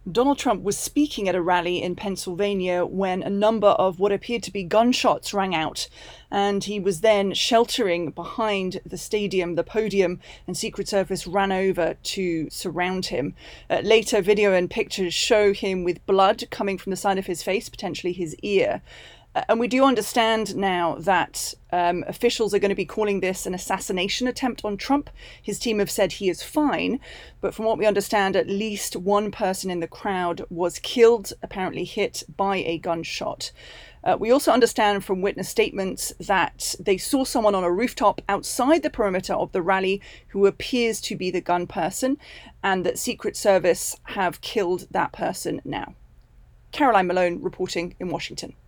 Donald Trump was speaking at a rally in Pennsylvania when a number of what appeared to be gunshots rang out, and he was then sheltering behind the stadium, the podium, and Secret Service ran over to surround him. Later, video and pictures show him with blood coming from the side of his face, potentially his ear. And we do understand now that officials are going to be calling this an assassination attempt on Trump. His team have said he is fine, but from what we understand, at least one person in the crowd was killed, apparently hit by a gunshot. We also understand from witness statements that they saw someone on a rooftop outside the perimeter of the rally who appears to be the gun person, and that Secret Service have killed that person now. Caroline Malone reporting in Washington.